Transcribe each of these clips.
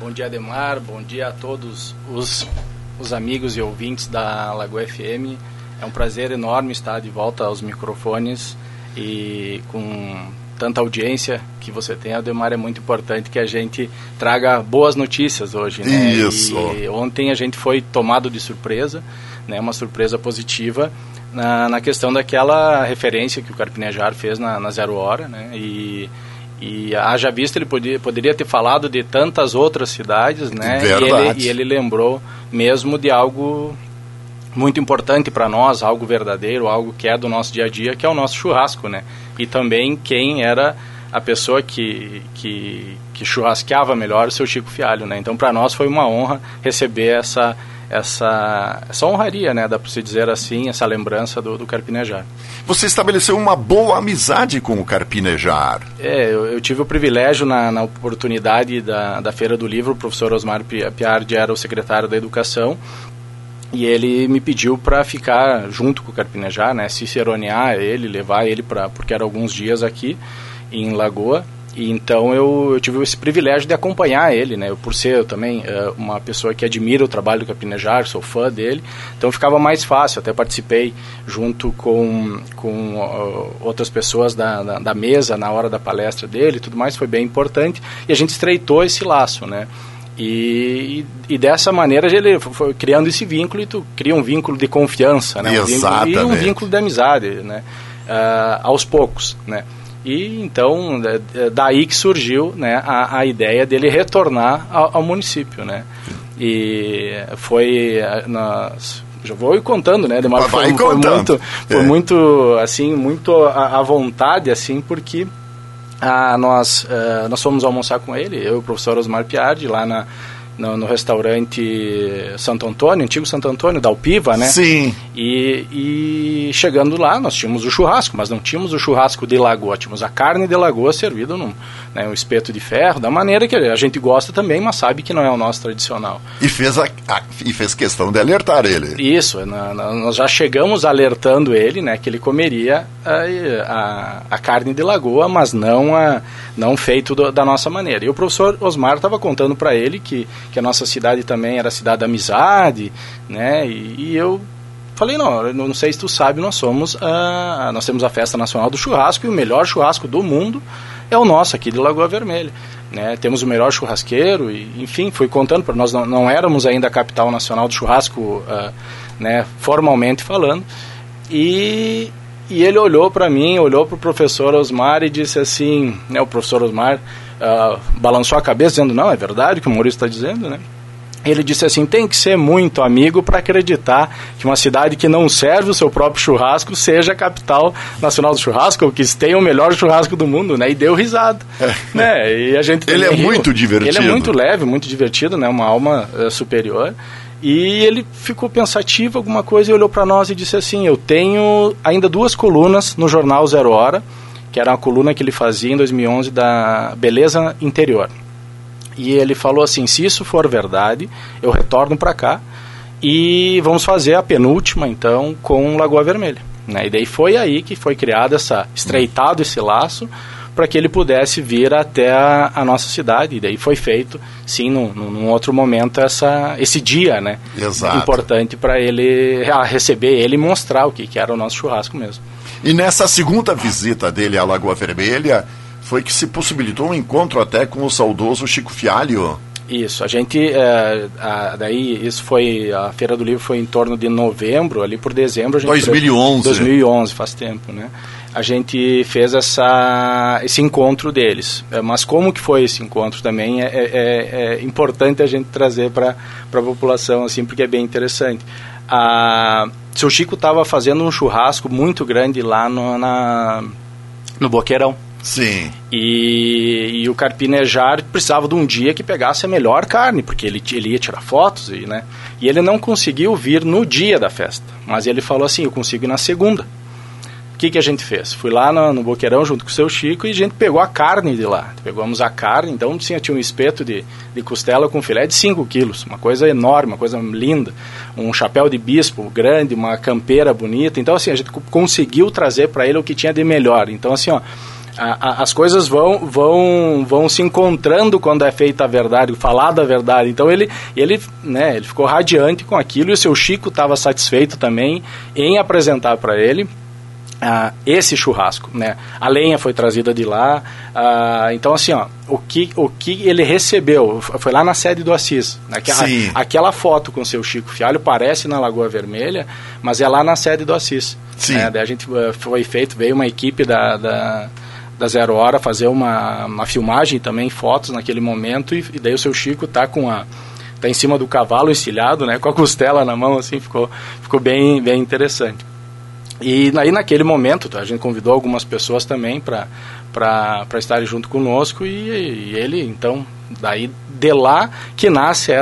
Bom dia, Ademar. Bom dia a todos os amigos e ouvintes da Lagoa FM. É um prazer enorme estar de volta aos microfones e com tanta audiência que você tem, Ademar, é muito importante que a gente traga boas notícias hoje, né? Isso. E ontem a gente foi tomado de surpresa, né? Uma surpresa positiva na questão daquela referência que o Carpinejar fez na 0 hora, né? E haja vista, ele poderia ter falado de tantas outras cidades, né? Verdade. E ele lembrou mesmo de algo muito importante para nós, algo verdadeiro, algo que é do nosso dia a dia, que é o nosso churrasco, né? E também quem era a pessoa que churrasqueava melhor, o seu Chico Fialho, né? Então, para nós foi uma honra receber essa honraria, né? Dá para se dizer assim, essa lembrança do Carpinejar. Você estabeleceu uma boa amizade com o Carpinejar. Eu tive o privilégio, na oportunidade da Feira do Livro, o professor Osmar Piardi era o secretário da Educação, e ele me pediu para ficar junto com o Carpinejar, né, ciceronear ele, levar ele porque eram alguns dias aqui em Lagoa, e então eu tive esse privilégio de acompanhar ele, né, por ser também uma pessoa que admira o trabalho do Carpinejar, sou fã dele, então ficava mais fácil, até participei junto com outras pessoas da mesa na hora da palestra dele e tudo mais, foi bem importante, e a gente estreitou esse laço, né. E dessa maneira ele foi criando esse vínculo, e tu cria um vínculo de confiança, né? Exatamente. Um vínculo de amizade, né? Aos poucos, né? E então daí que surgiu, né, a ideia dele retornar ao município, né? E foi já vou contando, né? Foi muito assim, muito à vontade, assim, porque nós fomos almoçar com ele, eu e o professor Osmar Piardi, lá no restaurante Santo Antônio, antigo Santo Antônio, da Alpiva, né? Sim. E chegando lá, nós tínhamos o churrasco, mas não tínhamos o churrasco de Lagoa, tínhamos a carne de Lagoa servida num espeto de ferro, da maneira que a gente gosta também, mas sabe que não é o nosso tradicional. E fez questão de alertar ele. Isso, nós já chegamos alertando ele, né, que ele comeria a carne de Lagoa, mas não feito da nossa maneira. E o professor Osmar estava contando para ele que a nossa cidade também era cidade da amizade, né, e eu falei, não sei se tu sabe, nós temos a Festa Nacional do Churrasco, e o melhor churrasco do mundo é o nosso aqui de Lagoa Vermelha, né? Temos o melhor churrasqueiro, e, enfim, fui contando, para nós não éramos ainda a capital nacional do churrasco, né, formalmente falando, e ele olhou para mim, olhou para o professor Osmar e disse assim, né, o professor Osmar balançou a cabeça dizendo, não, é verdade o que o Maurício está dizendo, né? Ele disse assim, tem que ser muito amigo para acreditar que uma cidade que não serve o seu próprio churrasco seja a capital nacional do churrasco, ou que tenha o melhor churrasco do mundo, né? E deu risada. Né? E a gente ele é muito divertido. Ele é muito leve, muito divertido, né? Uma alma superior. E ele ficou pensativo, alguma coisa, e olhou para nós e disse assim, eu tenho ainda 2 colunas no jornal 0 Hora, que era uma coluna que ele fazia em 2011 da Beleza Interior. E ele falou assim, se isso for verdade, eu retorno para cá e vamos fazer a penúltima, então, com Lagoa Vermelha, né? E daí foi aí que foi criado estreitado esse laço, para que ele pudesse vir até a nossa cidade, e daí foi feito, sim, num outro momento, esse dia, né? Exato. Importante para ele receber ele e mostrar o que era o nosso churrasco mesmo. E nessa segunda visita dele à Lagoa Vermelha, foi que se possibilitou um encontro até com o saudoso Chico Fialho. Isso, a gente, daí isso foi, a Feira do Livro foi em torno de novembro, ali por dezembro. A gente 2011. 2011, faz tempo, né? A gente fez esse encontro deles. Mas como que foi esse encontro também é importante a gente trazer para a população, assim, porque é bem interessante. Seu Chico estava fazendo um churrasco muito grande lá no Boqueirão. Sim. E o Carpinejar precisava de um dia que pegasse a melhor carne, porque ele ia tirar fotos, né? E ele não conseguiu vir no dia da festa, mas ele falou assim, eu consigo ir na segunda. O que a gente fez? Fui lá no Boqueirão junto com o seu Chico e a gente pegou a carne de lá. Pegamos a carne, então tinha um espeto de costela com filé de 5 quilos, uma coisa enorme, uma coisa linda, um chapéu de bispo grande, uma campeira bonita. Então assim, a gente conseguiu trazer para ele o que tinha de melhor. Então assim, as coisas vão se encontrando quando é feita a verdade, falada a verdade. Então ele ficou radiante com aquilo, e o seu Chico estava satisfeito também em apresentar para ele esse churrasco, né? A lenha foi trazida de lá, então assim, ó, o que ele recebeu foi lá na sede do Assis, né? Aquela foto com o seu Chico Fialho parece na Lagoa Vermelha, mas é lá na sede do Assis. Sim. Né? Daí a gente veio uma equipe da 0 Hora fazer uma filmagem também, fotos naquele momento, e daí o seu Chico tá em cima do cavalo encilhado, né? Com a costela na mão, assim, ficou bem, bem interessante. E aí naquele momento a gente convidou algumas pessoas também para estarem junto conosco, e ele, então, daí de lá que nasce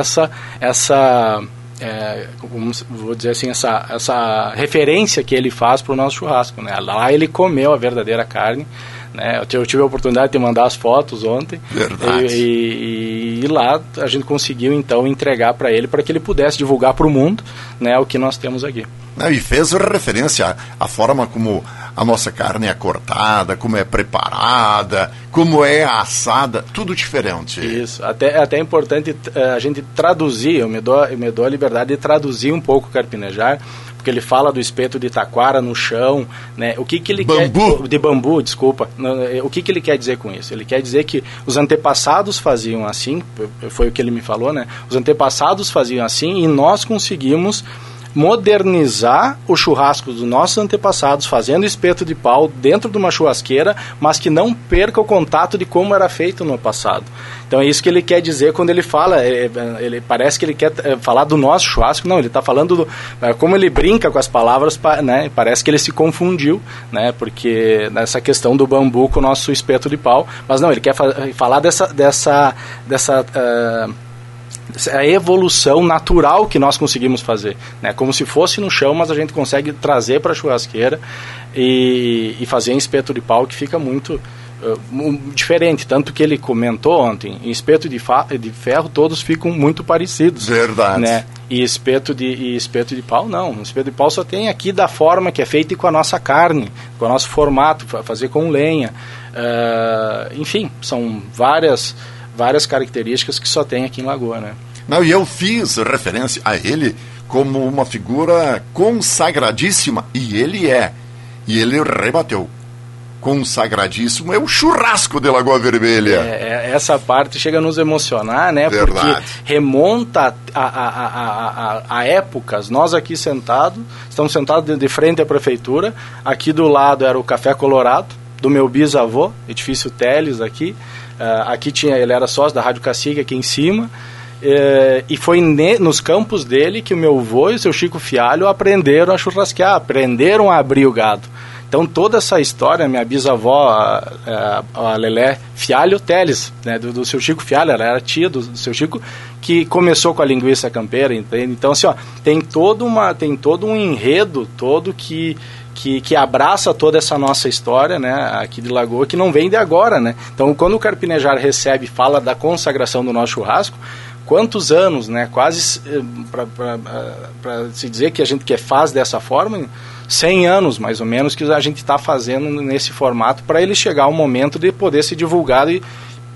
vou dizer assim, essa referência que ele faz para o nosso churrasco, né? Lá ele comeu a verdadeira carne, né? Eu tive a oportunidade de mandar as fotos ontem. Verdade. E lá a gente conseguiu então entregar para ele, para que ele pudesse divulgar para o mundo, né, o que nós temos aqui. E fez referência à forma como a nossa carne é cortada, como é preparada, como é assada, tudo diferente. Isso, até é importante a gente traduzir, eu me dou a liberdade de traduzir um pouco o carpinejar, porque ele fala do espeto de taquara no chão, né? O que ele quer... De bambu, desculpa. O que ele quer dizer com isso? Ele quer dizer que os antepassados faziam assim, foi o que ele me falou, né? Os antepassados faziam assim, e nós conseguimos modernizar o churrasco dos nossos antepassados, fazendo espeto de pau dentro de uma churrasqueira, mas que não perca o contato de como era feito no passado. Então é isso que ele quer dizer quando ele fala, ele parece que ele quer falar do nosso churrasco. Não, ele está falando como ele brinca com as palavras, né, parece que ele se confundiu, né, porque nessa questão do bambu com o nosso espeto de pau, mas não, ele quer falar dessa a evolução natural que nós conseguimos fazer, né? Como se fosse no chão, mas a gente consegue trazer para a churrasqueira e fazer em espeto de pau, que fica muito diferente. Tanto que ele comentou ontem, em espeto de ferro todos ficam muito parecidos. Verdade. Né? E espeto de pau não. O espeto de pau só tem aqui da forma que é feita e com a nossa carne, com o nosso formato, fazer com lenha. Enfim, são várias características que só tem aqui em Lagoa, né? Não, e eu fiz referência a ele como uma figura consagradíssima, e ele rebateu. Consagradíssimo é o churrasco de Lagoa Vermelha. Essa parte chega a nos emocionar, né? Verdade. Porque remonta a épocas. Nós aqui estamos sentados de frente à prefeitura, aqui do lado era o Café Colorado, do meu bisavô, edifício Teles aqui. Aqui ele era sócio da Rádio Cacique aqui em cima, e foi nos campos dele que o meu avô e o seu Chico Fialho aprenderam a churrasquear, aprenderam a abrir o gado. Então toda essa história, minha bisavó, a Lelé Fialho Teles, né, do seu Chico Fialho, ela era tia do seu Chico, que começou com a linguiça campeira, entende? Então assim, ó, tem todo um enredo todo que abraça toda essa nossa história, né, aqui de Lagoa, que não vem de agora, né? Então, quando o Carpinejar recebe e fala da consagração do nosso churrasco, quantos anos, né? Quase, para se dizer que a gente faz dessa forma, 100 anos, mais ou menos, que a gente está fazendo nesse formato, para ele chegar ao momento de poder ser divulgado e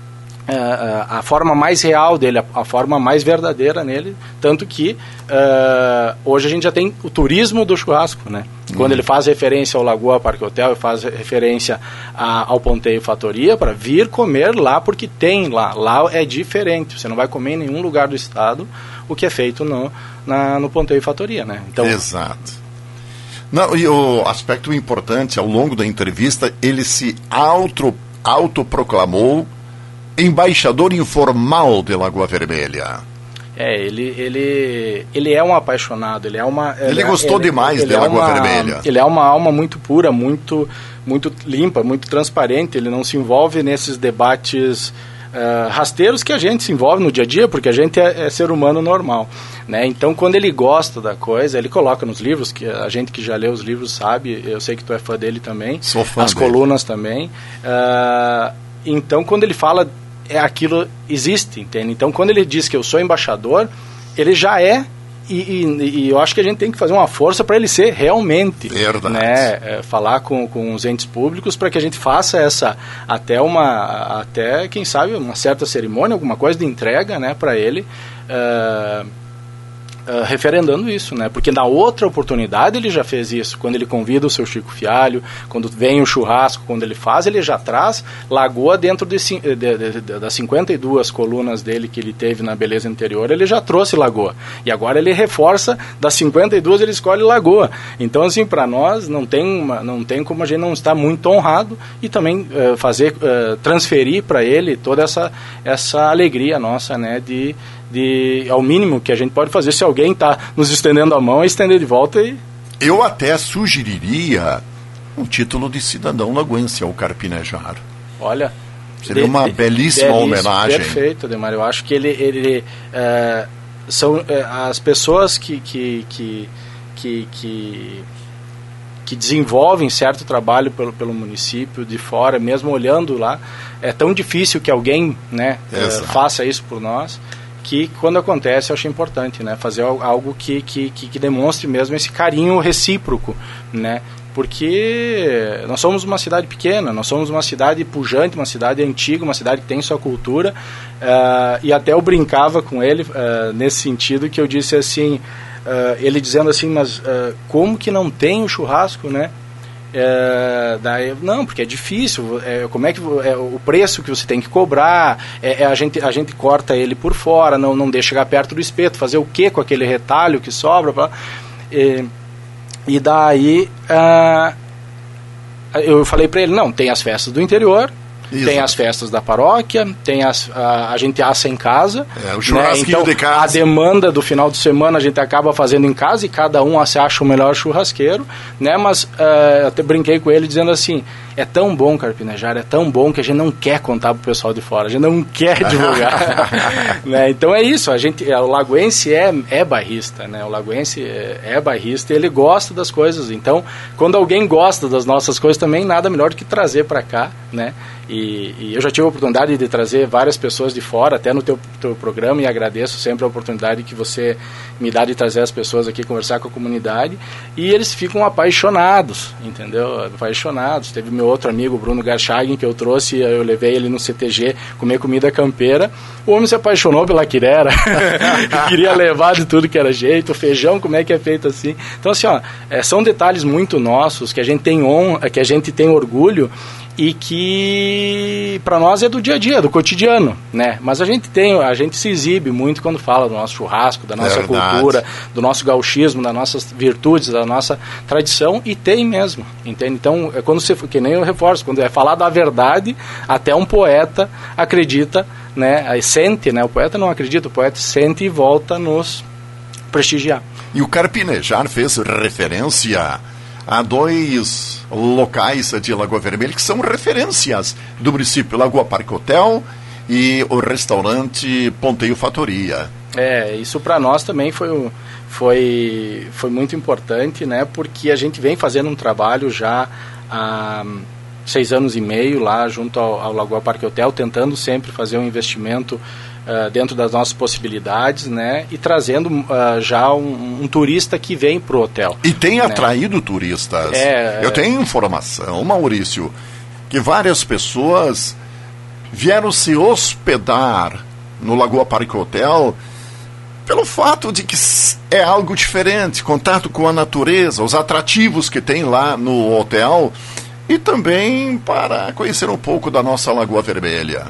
a forma mais real dele, a forma mais verdadeira nele, tanto que hoje a gente já tem o turismo do churrasco, né? Quando ele faz referência ao Lagoa Parque Hotel, faz referência ao Ponteio Fatoria, para vir comer lá, porque tem lá é diferente, você não vai comer em nenhum lugar do estado o que é feito no Ponteio Fatoria, né? Então, exato. Não, e o aspecto importante, ao longo da entrevista, ele se autoproclamou embaixador informal de Lagoa Vermelha. Ele é um apaixonado, ele gostou demais de Lagoa Vermelha. Ele é uma alma muito pura, muito limpa, muito transparente. Ele não se envolve nesses debates rasteiros que a gente se envolve no dia a dia, porque a gente é ser humano normal, né? Então, quando ele gosta da coisa, ele coloca nos livros, que a gente que já leu os livros sabe, eu sei que tu é fã dele também, sou fã as dele. Colunas também. Então, quando ele fala, aquilo existe, entende? Então, quando ele diz que eu sou embaixador, ele já é E eu acho que a gente tem que fazer uma força para ele ser realmente. Verdade. Né, falar com os entes públicos para que a gente faça até quem sabe, uma certa cerimônia, alguma coisa de entrega, né, para ele, referendando isso, né? Porque na outra oportunidade ele já fez isso, quando ele convida o seu Chico Fialho, quando vem o churrasco, quando ele faz, ele já traz Lagoa dentro das 52 colunas dele que ele teve na Beleza Interior, ele já trouxe Lagoa, e agora ele reforça, das 52 ele escolhe Lagoa. Então, assim, para nós não tem como a gente não estar muito honrado e também transferir para ele toda essa alegria nossa, né, ao mínimo que a gente pode fazer. Se alguém está nos estendendo a mão, é estender de volta. Eu até sugeriria um título de cidadão lagoense ao Carpinejar. Olha, seria uma belíssima homenagem. Perfeito, Ademar. Eu acho que ele são as pessoas que desenvolvem certo trabalho pelo município de fora, mesmo olhando lá, é tão difícil que alguém, né, faça isso por nós, que quando acontece eu acho importante, né, fazer algo que demonstre mesmo esse carinho recíproco, né, porque nós somos uma cidade pequena, nós somos uma cidade pujante, uma cidade antiga, uma cidade que tem sua cultura, e até eu brincava com ele nesse sentido, que eu disse assim, ele dizendo assim, mas como que não tem o churrasco, né? Não, porque é difícil, como é que o preço que você tem que cobrar, a gente corta ele por fora, não deixa chegar perto do espeto, fazer o que com aquele retalho que sobra, e daí eu falei para ele, não, tem as festas do interior, isso. Tem as festas da paróquia, tem a gente assa em casa, o churrasquinho, né? Então, de casa. A demanda do final de semana a gente acaba fazendo em casa e cada um se acha o melhor churrasqueiro, né? Mas eu até brinquei com ele dizendo assim, é tão bom Carpinejar, é tão bom que a gente não quer contar pro pessoal de fora, a gente não quer divulgar. Né? Então é isso, o lagoense é bairrista, né? O lagoense é bairrista e ele gosta das coisas, então quando alguém gosta das nossas coisas também, nada melhor do que trazer para cá, né? E eu já tive a oportunidade de trazer várias pessoas de fora, até no teu programa, e agradeço sempre a oportunidade que você me dá de trazer as pessoas aqui, conversar com a comunidade, e eles ficam apaixonados, entendeu? Apaixonados. Teve meu outro amigo, Bruno Garchagen, que eu trouxe, eu levei ele no CTG comer comida campeira, o homem se apaixonou pela quirera, queria levar de tudo que era jeito, o feijão, como é que é feito assim. Então assim, são detalhes muito nossos, que a gente tem honra, que a gente tem orgulho, e que para nós é do dia a dia, do cotidiano, né? Mas a gente se exibe muito quando fala do nosso churrasco, da nossa cultura, do nosso gauchismo, das nossas virtudes, da nossa tradição, e tem mesmo, entende? Então, que nem eu reforço, quando é falar da verdade, até um poeta acredita, né? Sente, né? O poeta não acredita, o poeta sente e volta a nos prestigiar. E o Carpinejar fez referência a dois locais de Lagoa Vermelha que são referências do município, Lagoa Parque Hotel e o restaurante Ponteio Fatoria. Isso para nós também foi muito importante, né? Porque a gente vem fazendo um trabalho já há 6 anos e meio lá junto ao Lagoa Parque Hotel, tentando sempre fazer um investimento dentro das nossas possibilidades, né, e trazendo já um turista que vem para o hotel. E tem atraído turistas. Eu tenho informação, Maurício, que várias pessoas vieram se hospedar no Lagoa Parque Hotel pelo fato de que é algo diferente, contato com a natureza, os atrativos que tem lá no hotel, e também para conhecer um pouco da nossa Lagoa Vermelha.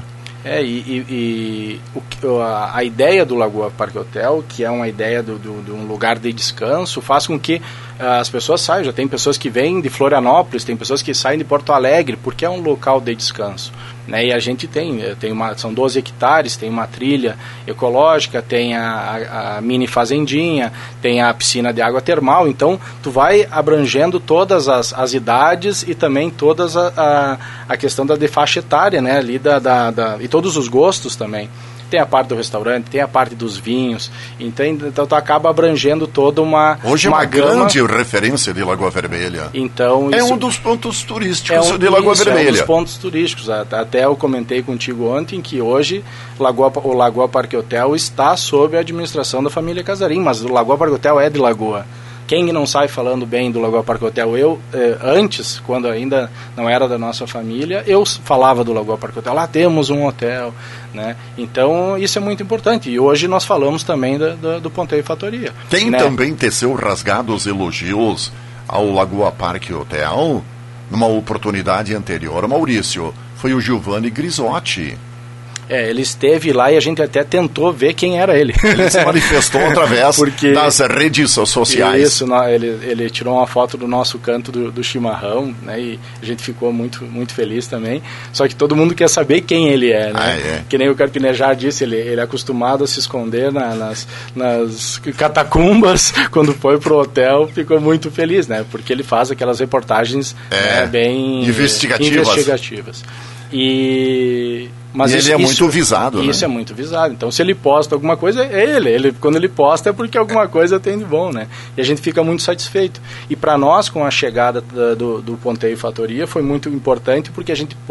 A ideia do Lagoa Parque Hotel, que é uma ideia de um lugar de descanso, faz com que as pessoas saiam. Já tem pessoas que vêm de Florianópolis, tem pessoas que saem de Porto Alegre, porque é um local de descanso, né? E a gente são 12 hectares, tem uma trilha ecológica, tem a mini fazendinha, tem a piscina de água termal, então tu vai abrangendo todas as idades e também todas a questão da faixa etária, né? Ali e todos os gostos também. tem a parte do restaurante, tem a parte dos vinhos, então tu acaba abrangendo toda uma Hoje uma é uma gama. grande referência de Lagoa Vermelha. Então, É isso um dos pontos turísticos de Lagoa Vermelha. É um dos pontos turísticos. Até eu comentei contigo ontem que hoje o Lagoa Parque Hotel está sob a administração da família Casarim, mas o Lagoa Parque Hotel é de Lagoa. Quem não sai falando bem do Lagoa Parque Hotel? Eu, antes, quando ainda não era da nossa família, eu falava do Lagoa Parque Hotel. Lá temos um hotel, né? Então, isso é muito importante. E hoje nós falamos também do Ponteio Fatoria. Quem né? também teceu rasgados elogios ao Lagoa Parque Hotel, numa oportunidade anterior, Maurício, foi o Giovanni Grisotti. Ele esteve lá e a gente até tentou ver quem era ele. Ele se manifestou através das redes sociais. Isso, ele tirou uma foto do nosso canto do chimarrão, né, e a gente ficou muito, muito feliz também. Só que todo mundo quer saber quem ele é, né? Que nem o Carpinejar disse, ele é acostumado a se esconder nas catacumbas. Quando foi pro hotel, ficou muito feliz, né? Porque ele faz aquelas reportagens bem investigativas. Mas ele é muito visado, né? Isso é muito visado. Então, se ele posta alguma coisa, é ele. Quando ele posta é porque alguma coisa tem de bom, né? E a gente fica muito satisfeito. E para nós, com a chegada do Ponteio Fatoria, foi muito importante porque a gente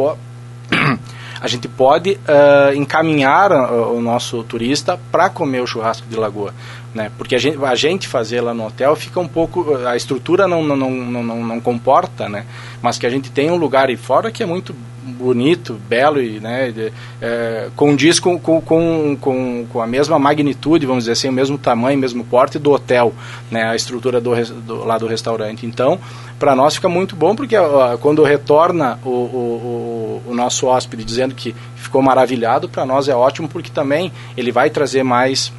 pode encaminhar o nosso turista para comer o churrasco de Lagoa, né? Porque a gente fazer lá no hotel fica um pouco, a estrutura não comporta, né? Mas que a gente tem um lugar aí fora que é muito bonito, belo e, né, condiz com a mesma magnitude, vamos dizer assim, o mesmo tamanho, mesmo porte do hotel, né, a estrutura lá do restaurante. Então, para nós fica muito bom, porque quando retorna o nosso hóspede dizendo que ficou maravilhado, para nós é ótimo, porque também ele vai trazer mais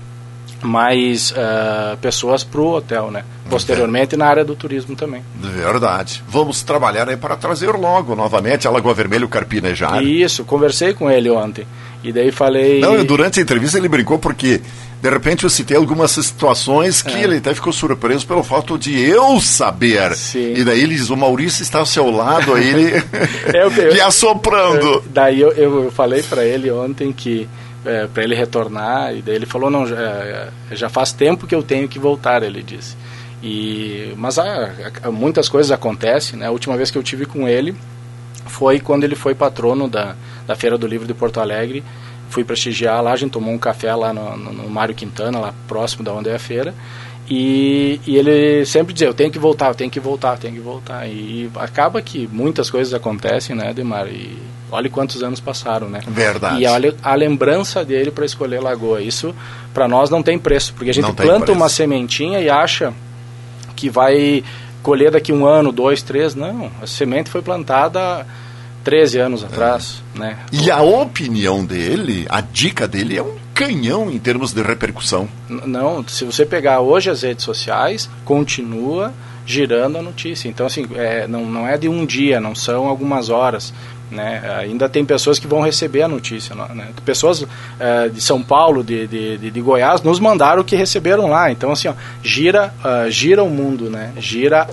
pessoas para o hotel, né? Posteriormente na área do turismo também. Verdade. Vamos trabalhar aí para trazer logo novamente a Lagoa Vermelha, o Carpinejar. Isso, conversei com ele ontem. E daí falei... Não, durante a entrevista ele brincou porque, de repente, eu citei algumas situações que ele até ficou surpreso pelo fato de eu saber. Sim. E daí ele diz, o Maurício está ao seu lado, aí ele lhe assoprando. Daí eu falei para ele ontem que para ele retornar, e daí ele falou, não, já faz tempo que eu tenho que voltar, ele disse. Mas muitas coisas acontecem, né? A última vez que eu tive com ele foi quando ele foi patrono da Feira do Livro de Porto Alegre. Fui prestigiar lá, a gente tomou um café lá no Mário Quintana, lá próximo da onde é a feira, e ele sempre dizia, eu tenho que voltar. E acaba que muitas coisas acontecem, né, Ademar? E olha quantos anos passaram, né? Verdade. E olha a lembrança dele para escolher Lagoa. Isso, para nós, não tem preço, porque a gente planta uma sementinha e acha que vai colher daqui 1 ano, 2, 3. Não, a semente foi plantada 13 anos atrás, né? E a opinião dele, a dica dele é um canhão em termos de repercussão. Não, se você pegar hoje as redes sociais, continua girando a notícia. Então, assim, não é de um dia, não são algumas horas, né? Ainda tem pessoas que vão receber a notícia, né? Pessoas de São Paulo, de Goiás, nos mandaram o que receberam lá. Então, assim, ó, gira o mundo, né? Gira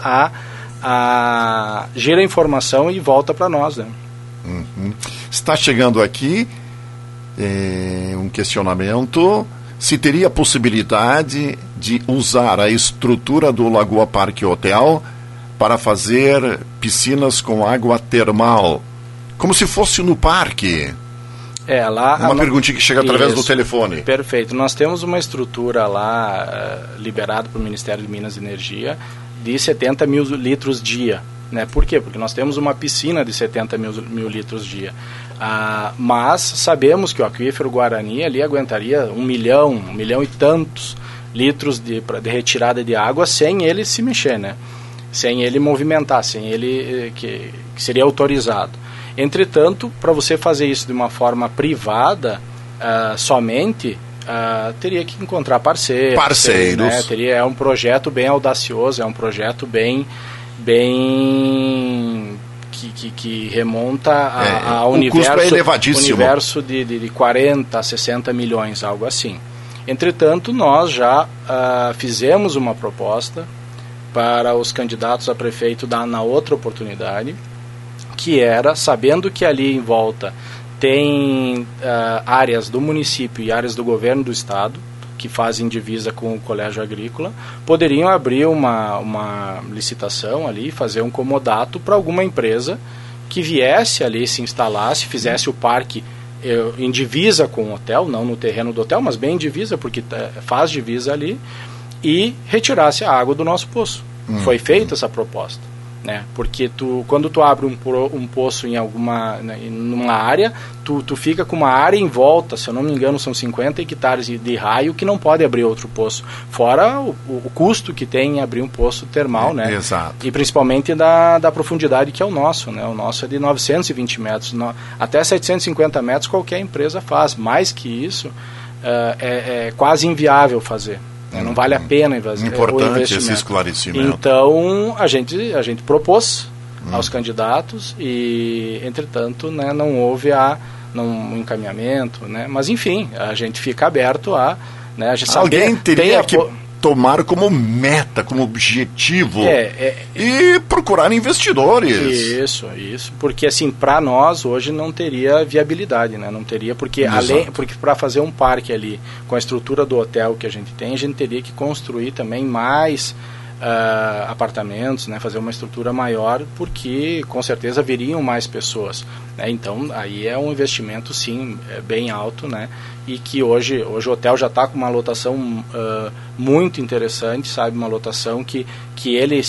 a informação e volta para nós, né? Está chegando aqui um questionamento: se teria a possibilidade de usar a estrutura do Lagoa Parque Hotel para fazer piscinas com água termal, como se fosse no parque. Lá... Uma perguntinha que chega através do telefone. Perfeito. Nós temos uma estrutura lá, liberada pelo Ministério de Minas e Energia, de 70 mil litros dia. Né? Por quê? Porque nós temos uma piscina de 70 mil litros dia. Mas sabemos que o aquífero Guarani ali aguentaria 1 milhão e tantos litros de retirada de água sem ele se mexer, né? Sem ele movimentar, sem ele que seria autorizado. Entretanto, para você fazer isso de uma forma privada, somente, teria que encontrar parceiros. Né? É um projeto bem audacioso, é um projeto bem que remonta ao universo de 40 a 60 milhões, algo assim. Entretanto, nós já fizemos uma proposta para os candidatos a prefeito na outra oportunidade, que era, sabendo que ali em volta tem áreas do município e áreas do governo do estado, que fazem divisa com o colégio agrícola, poderiam abrir uma licitação ali, fazer um comodato para alguma empresa que viesse ali, se instalasse, fizesse o parque em divisa com o hotel, não no terreno do hotel, mas bem em divisa, porque faz divisa ali, e retirasse a água do nosso poço. Foi feita essa proposta, né? Porque quando tu abre um poço em numa área, tu fica com uma área em volta, se eu não me engano são 50 hectares de raio que não pode abrir outro poço, fora o custo que tem em abrir um poço termal, né? Exato. E principalmente da profundidade que é o nosso, né? O nosso é de 920 metros, até 750 metros qualquer empresa faz, mais que isso é quase inviável fazer. Não vale a pena importante esse esclarecimento. Então a gente propôs aos candidatos e, entretanto, né, não houve um encaminhamento, né? Mas enfim, a gente fica aberto a, né, a gente alguém teria que tomar como meta, como objetivo e procurar investidores. Isso, porque assim, para nós hoje não teria viabilidade, né? Não teria, porque para fazer um parque ali com a estrutura do hotel que a gente teria que construir também mais apartamentos, né? Fazer uma estrutura maior, porque com certeza viriam mais pessoas, né? Então aí é um investimento sim bem alto, né? E que hoje o hotel já está com uma lotação muito interessante, sabe? Uma lotação que ele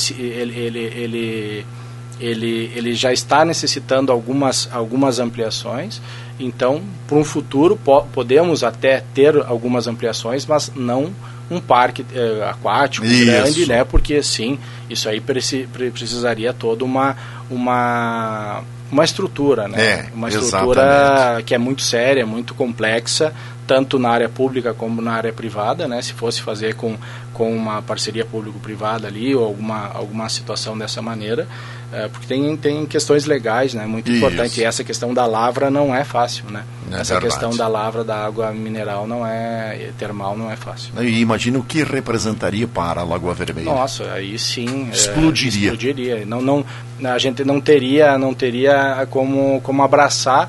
já está necessitando algumas ampliações. Então, para um futuro podemos até ter algumas ampliações, mas não um parque aquático grande, né? Porque sim, isso aí precisaria toda uma estrutura, né? Uma estrutura exatamente, que é muito séria, muito complexa, tanto na área pública como na área privada, né? Se fosse fazer com uma parceria público-privada ali, ou alguma situação dessa maneira, porque tem questões legais, né? Muito importante. E essa questão da lavra não é fácil, né? Essa questão da lavra da água mineral termal não é fácil. E imagina o que representaria para a Lagoa Vermelha. Nossa, aí sim explodiria. Não, a gente não teria como abraçar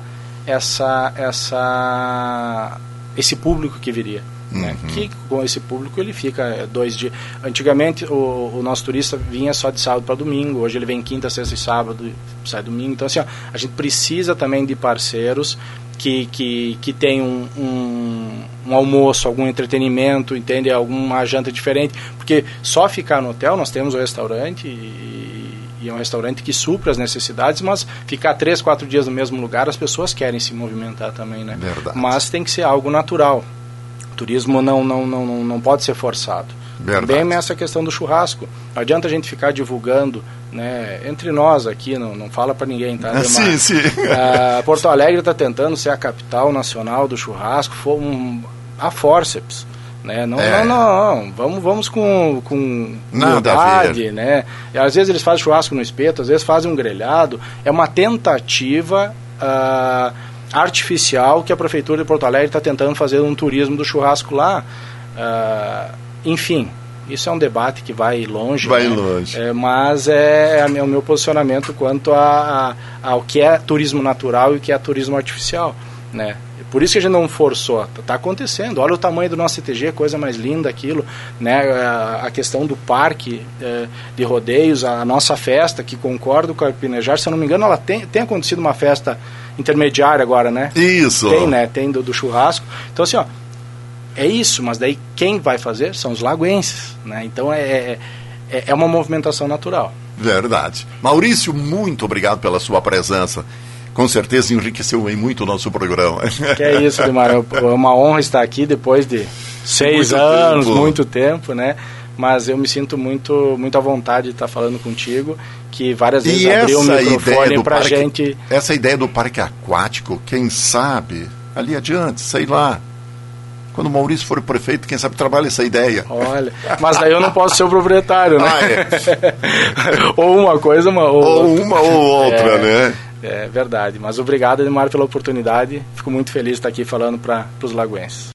esse público que viria. Né? Que com esse público ele fica 2 dias. Antigamente o nosso turista vinha só de sábado para domingo, hoje ele vem quinta, sexta e sábado, sai domingo. Então assim, a gente precisa também de parceiros que tem um almoço, algum entretenimento, entende? Alguma janta diferente, porque só ficar no hotel, nós temos o restaurante e é um restaurante que supra as necessidades, mas ficar 3, 4 dias no mesmo lugar, as pessoas querem se movimentar também, né? Verdade. Mas tem que ser algo natural. O turismo não pode ser forçado. Verdade. Também essa questão do churrasco. Não adianta a gente ficar divulgando, né, entre nós aqui, não fala para ninguém, tá? Sim. Porto Alegre está tentando ser a capital nacional do churrasco, a fórceps. Né? Não, vamos com humildade, né? E às vezes eles fazem churrasco no espeto, às vezes fazem um grelhado. É uma tentativa artificial que a Prefeitura de Porto Alegre está tentando fazer um turismo do churrasco lá. Enfim, isso é um debate que vai longe. Mas é o meu posicionamento quanto ao que é turismo natural e o que é turismo artificial, né? Por isso que a gente não forçou, está acontecendo. Olha o tamanho do nosso CTG, coisa mais linda aquilo, né? A questão do parque de rodeios, a nossa festa, que concordo com a Pinejar, se eu não me engano, ela tem acontecido uma festa intermediária agora, né? Isso. Tem, né? Tem do churrasco. Então, assim, é isso, mas daí quem vai fazer são os lagoenses, né? Então, é uma movimentação natural. Verdade. Maurício, muito obrigado pela sua presença. Com certeza enriqueceu muito o nosso programa. Que é isso, Dimar. É uma honra estar aqui depois de 6 anos, muito tempo, né? Mas eu me sinto muito à vontade de estar falando contigo, que várias vezes abriu o microfone pra gente... Essa ideia do parque aquático, quem sabe, ali adiante, sei lá, quando o Maurício for prefeito, quem sabe trabalha essa ideia. Olha, mas daí eu não posso ser o proprietário, né? Ou uma coisa, ou uma ou outra, né? É verdade, mas obrigado, Edmar, pela oportunidade. Fico muito feliz de estar aqui falando para os lagoenses.